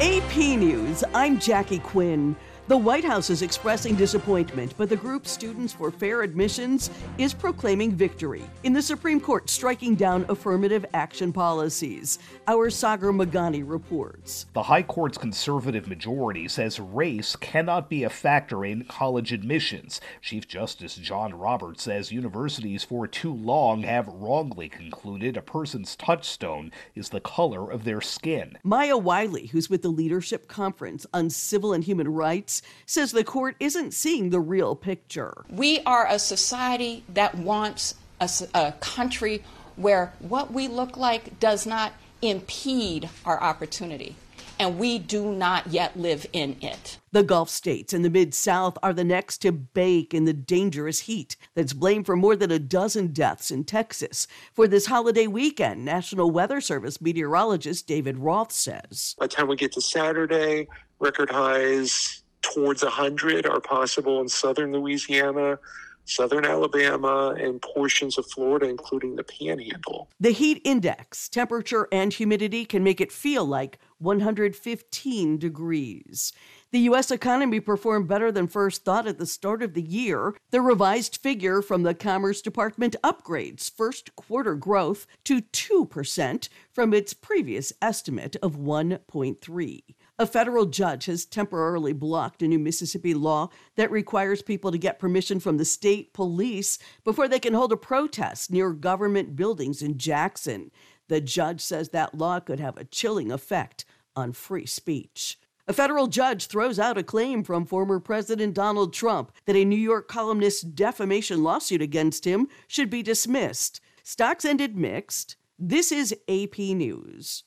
AP News, I'm Jackie Quinn. The White House is expressing disappointment, but the group Students for Fair Admissions is proclaiming victory in the Supreme Court, striking down affirmative action policies. Our Sagar Magani reports. The High Court's conservative majority says race cannot be a factor in college admissions. Chief Justice John Roberts says universities for too long have wrongly concluded a person's touchstone is the color of their skin. Maya Wiley, who's with the Leadership Conference on Civil and Human Rights, says the court isn't seeing the real picture. We are a society that wants a country where what we look like does not impede our opportunity, and we do not yet live in it. The Gulf states and the Mid-South are the next to bake in the dangerous heat that's blamed for more than a dozen deaths in Texas. For this holiday weekend, National Weather Service meteorologist David Roth says. By the time we get to Saturday, record highs towards 100 are possible in southern Louisiana, southern Alabama, and portions of Florida, including the Panhandle. The heat index, temperature, and humidity can make it feel like 115 degrees. The U.S. economy performed better than first thought at the start of the year. The revised figure from the Commerce Department upgrades first quarter growth to 2% from its previous estimate of 1.3%. A federal judge has temporarily blocked a new Mississippi law that requires people to get permission from the state police before they can hold a protest near government buildings in Jackson. The judge says that law could have a chilling effect on free speech. A federal judge throws out a claim from former President Donald Trump that a New York columnist's defamation lawsuit against him should be dismissed. Stocks ended mixed. This is AP News.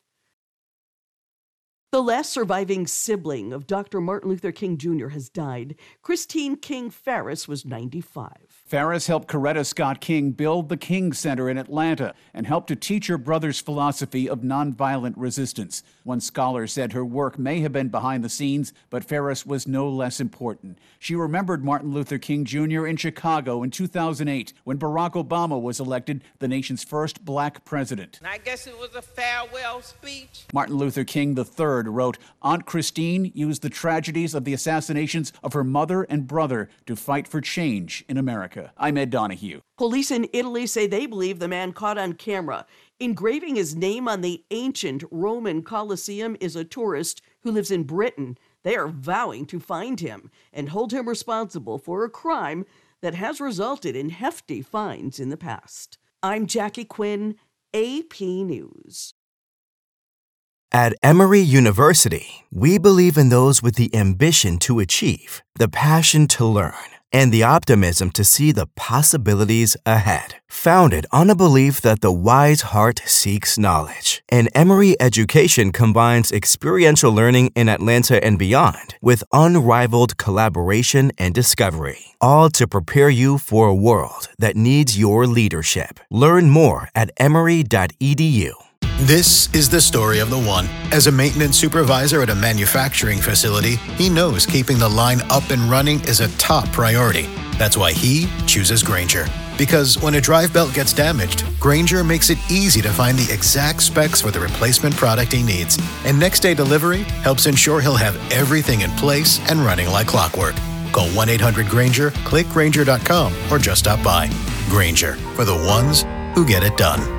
The last surviving sibling of Dr. Martin Luther King Jr. has died. Christine King Ferris was 95. Ferris helped Coretta Scott King build the King Center in Atlanta and helped to teach her brother's philosophy of nonviolent resistance. One scholar said her work may have been behind the scenes, but Ferris was no less important. She remembered Martin Luther King Jr. in Chicago in 2008 when Barack Obama was elected the nation's first black president. I guess it was a farewell speech. Martin Luther King III wrote, Aunt Christine used the tragedies of the assassinations of her mother and brother to fight for change in America. I'm Ed Donahue. Police in Italy say they believe the man caught on camera engraving his name on the ancient Roman Colosseum is a tourist who lives in Britain. They are vowing to find him and hold him responsible for a crime that has resulted in hefty fines in the past. I'm Jackie Quinn, AP News. At Emory University, we believe in those with the ambition to achieve, the passion to learn, and the optimism to see the possibilities ahead. Founded on a belief that the wise heart seeks knowledge, and Emory education combines experiential learning in Atlanta and beyond with unrivaled collaboration and discovery, all to prepare you for a world that needs your leadership. Learn more at emory.edu. This is the story of the one. As a maintenance supervisor at a manufacturing facility, he knows keeping the line up and running is a top priority. That's why he chooses Grainger. Because when a drive belt gets damaged, Grainger makes it easy to find the exact specs for the replacement product he needs. And next day delivery helps ensure he'll have everything in place and running like clockwork. Call 1-800-GRAINGER, click Grainger.com, or just stop by. Grainger, for the ones who get it done.